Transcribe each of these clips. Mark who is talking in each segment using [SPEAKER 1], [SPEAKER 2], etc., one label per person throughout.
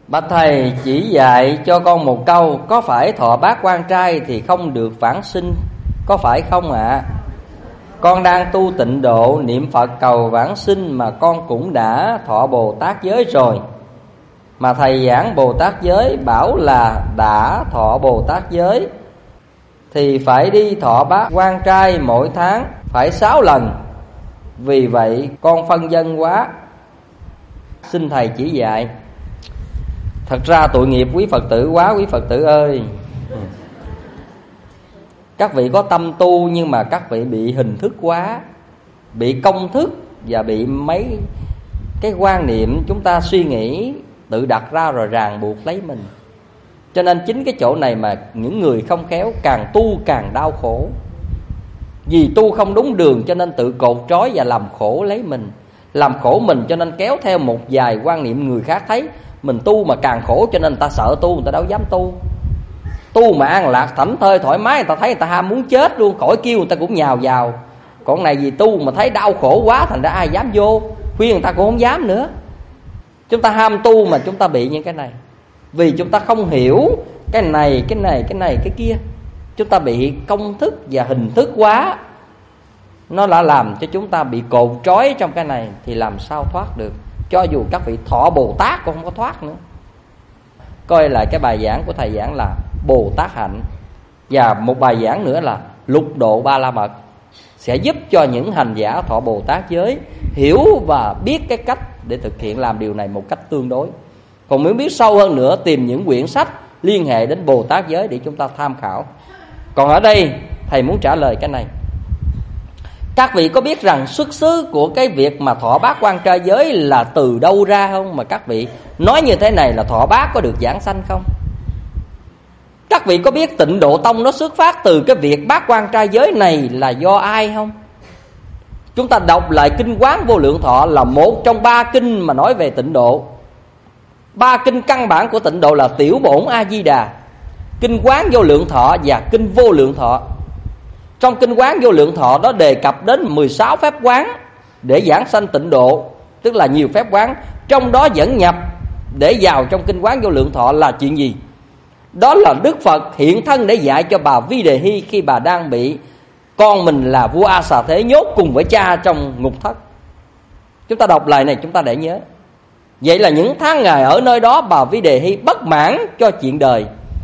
[SPEAKER 1] Bạch thầy chỉ dạy cho con một câu, có phải thọ bát quan trai thì không được vãng sinh, có phải không ạ? Con đang tu tịnh độ niệm Phật cầu vãng sinh mà con cũng đã thọ Bồ Tát giới rồi. Mà thầy giảng Bồ Tát giới bảo là đã thọ Bồ Tát giới thì phải đi thọ bát quan trai mỗi tháng phải 6 lần. Vì vậy con phân vân quá, xin thầy chỉ dạy. Thật ra tội nghiệp quý Phật tử quá quý Phật tử ơi. Các vị có tâm tu nhưng mà các vị bị hình thức quá, bị công thức và bị mấy cái quan niệm chúng ta suy nghĩ tự đặt ra rồi ràng buộc lấy mình. Cho nên chính cái chỗ này mà những người không khéo càng tu càng đau khổ. Vì tu không đúng đường cho nên tự cột trói và làm khổ lấy mình, làm khổ mình cho nên kéo theo một vài quan niệm người khác thấy mình tu mà càng khổ cho nên người ta sợ tu, người ta đâu dám tu. Tu mà an lạc thảnh thơi thoải mái người ta thấy người ta ham muốn chết luôn, khỏi kêu người ta cũng nhào vào. Còn này vì tu mà thấy đau khổ quá thành ra ai dám vô, khuyên người ta cũng không dám nữa. Chúng ta ham tu mà chúng ta bị những cái này. Vì chúng ta không hiểu cái này, cái kia. Chúng ta bị công thức và hình thức quá, nó đã làm cho chúng ta bị cột trói trong cái này thì làm sao thoát được. Cho dù các vị thọ Bồ Tát cũng không có thoát nữa. Coi lại cái bài giảng của thầy giảng là Bồ Tát hạnh, và một bài giảng nữa là Lục độ Ba La Mật, sẽ giúp cho những hành giả thọ Bồ Tát giới hiểu và biết cái cách để thực hiện làm điều này một cách tương đối. Còn muốn biết sâu hơn nữa, tìm những quyển sách liên hệ đến Bồ Tát giới để chúng ta tham khảo. Còn ở đây thầy muốn trả lời cái này. Các vị có biết rằng xuất xứ của cái việc mà thọ bát quan trai giới là từ đâu ra không? Mà các vị nói như thế này là thọ bát có được giảng sanh không? Các vị có biết Tịnh Độ Tông nó xuất phát từ cái việc bát quan trai giới này là do ai không? Chúng ta đọc lại Kinh Quán Vô Lượng Thọ là một trong 3 kinh mà nói về tịnh độ. 3 kinh căn bản của tịnh độ là Tiểu Bổn A Di Đà, Kinh Quán Vô Lượng Thọ và Kinh Vô Lượng Thọ. Trong Kinh Quán Vô Lượng Thọ đó đề cập đến 16 phép quán để giảng sanh tịnh độ, tức là nhiều phép quán. Trong đó dẫn nhập để vào trong Kinh Quán Vô Lượng Thọ là chuyện gì? Đó là Đức Phật hiện thân để dạy cho bà Vi Đề Hy khi bà đang bị con mình là vua A Xà Thế nhốt cùng với cha trong ngục thất. Chúng ta đọc lời này chúng ta để nhớ. Vậy là những tháng ngày ở nơi đó bà Vi Đề Hy bất mãn cho chuyện đời.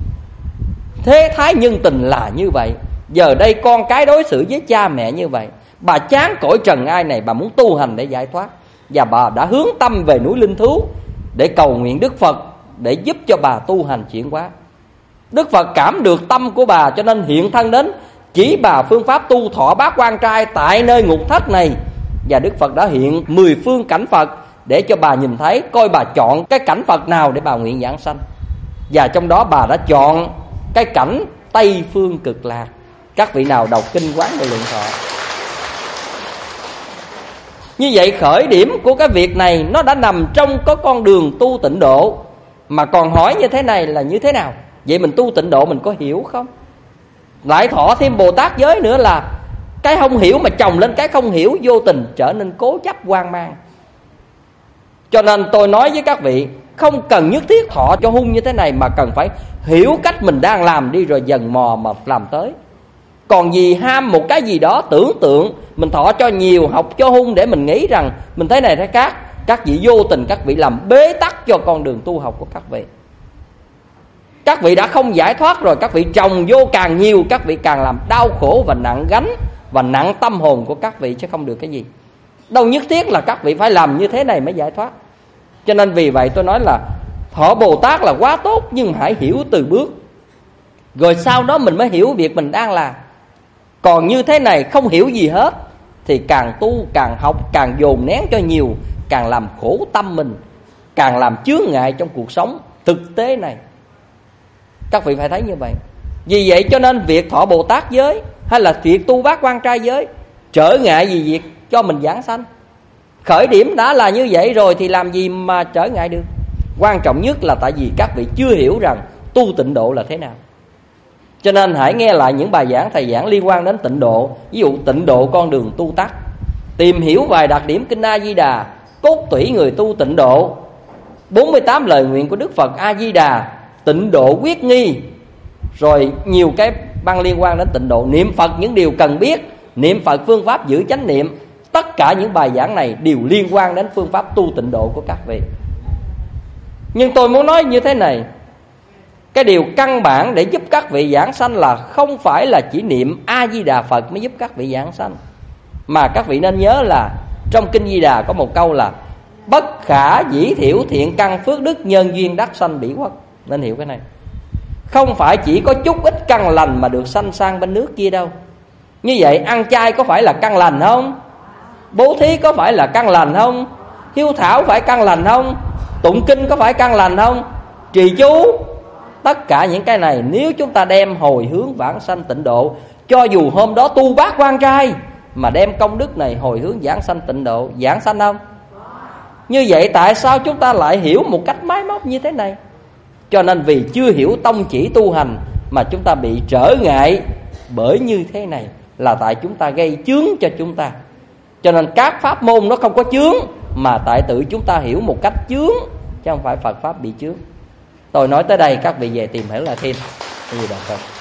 [SPEAKER 1] Thế thái nhân tình là như vậy. Giờ đây con cái đối xử với cha mẹ như vậy, bà chán cõi trần ai này, bà muốn tu hành để giải thoát. Và bà đã hướng tâm về núi Linh Thú để cầu nguyện Đức Phật để giúp cho bà tu hành chuyển hóa. Đức Phật cảm được tâm của bà cho nên hiện thân đến chỉ bà phương pháp tu thọ bát quan trai tại nơi ngục thất này. Và Đức Phật đã hiện 10 phương cảnh Phật để cho bà nhìn thấy, coi bà chọn cái cảnh Phật nào để bà nguyện giảng sanh. Và trong đó bà đã chọn cái cảnh Tây Phương Cực Lạc. Các vị nào đọc Kinh Quán Vô Lượng Thọ. Như vậy khởi điểm của cái việc này nó đã nằm trong có con đường tu tịnh độ. Mà còn hỏi như thế này là như thế nào? Vậy mình tu tịnh độ mình có hiểu không? Lại thọ thêm Bồ Tát giới nữa là cái không hiểu mà chồng lên cái không hiểu, vô tình trở nên cố chấp hoang mang. Cho nên tôi nói với các vị, không cần nhất thiết thọ cho hung như thế này, mà cần phải hiểu cách mình đang làm đi rồi dần mò mà làm tới. Còn vì ham một cái gì đó tưởng tượng, mình thọ cho nhiều, học cho hung để mình nghĩ rằng mình thế này thế khác. Các vị vô tình các vị làm bế tắc cho con đường tu học của các vị. Các vị đã không giải thoát rồi, các vị trồng vô càng nhiều, các vị càng làm đau khổ và nặng gánh và nặng tâm hồn của các vị, chứ không được cái gì. Đâu nhất thiết là các vị phải làm như thế này mới giải thoát. Cho nên vì vậy tôi nói là thọ Bồ Tát là quá tốt, nhưng hãy hiểu từ bước, rồi sau đó mình mới hiểu việc mình đang làm. Còn như thế này không hiểu gì hết thì càng tu càng học, càng dồn nén cho nhiều, càng làm khổ tâm mình, càng làm chướng ngại trong cuộc sống thực tế này. Các vị phải thấy như vậy. Vì vậy cho nên việc thọ Bồ Tát giới hay là việc tu bát quan trai giới trở ngại gì việc cho mình giảng sanh? Khởi điểm đã là như vậy rồi thì làm gì mà trở ngại được? Quan trọng nhất là tại vì các vị chưa hiểu rằng tu tịnh độ là thế nào. Cho nên hãy nghe lại những bài giảng thầy giảng liên quan đến tịnh độ. Ví dụ tịnh độ con đường tu tắt, tìm hiểu vài đặc điểm Kinh A Di Đà, cốt tủy người tu tịnh độ, 48 lời nguyện của Đức Phật A Di Đà, tịnh độ quyết nghi, rồi nhiều cái băng liên quan đến tịnh độ, niệm Phật những điều cần biết, niệm Phật phương pháp giữ chánh niệm. Tất cả những bài giảng này đều liên quan đến phương pháp tu tịnh độ của các vị. Nhưng tôi muốn nói như thế này, cái điều căn bản để giúp các vị giảng sanh là không phải là chỉ niệm A Di Đà Phật mới giúp các vị giảng sanh, mà các vị nên nhớ là trong Kinh Di Đà có một câu là bất khả dĩ thiểu thiện căn phước đức nhân duyên đắc sanh bỉ quốc. Nên hiểu cái này. Không phải chỉ có chút ít căn lành mà được sanh sang bên nước kia đâu. Như vậy ăn chay có phải là căn lành không? Bố thí có phải là căn lành không? Hiếu thảo phải căn lành không? Tụng kinh có phải căn lành không? Trì chú, tất cả những cái này nếu chúng ta đem hồi hướng vãng sanh tịnh độ, cho dù hôm đó tu bát quan trai mà đem công đức này hồi hướng giảng sanh tịnh độ, giảng sanh không? Như vậy tại sao chúng ta lại hiểu một cách máy móc như thế này? Cho nên vì chưa hiểu tông chỉ tu hành mà chúng ta bị trở ngại bởi như thế này, là tại chúng ta gây chướng cho chúng ta. Cho nên các pháp môn nó không có chướng, mà tại tự chúng ta hiểu một cách chướng, chứ không phải Phật pháp bị chướng. Tôi nói tới đây, các vị về tìm hiểu lại thêm. Cái gì đó không?